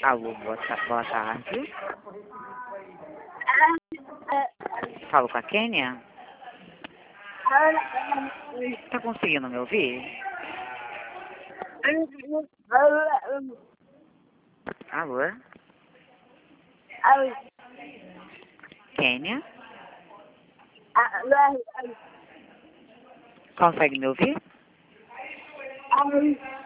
Alô, boa tarde. Falo com a Kênia? Tá conseguindo me ouvir? Alô? Kênia? Consegue me ouvir?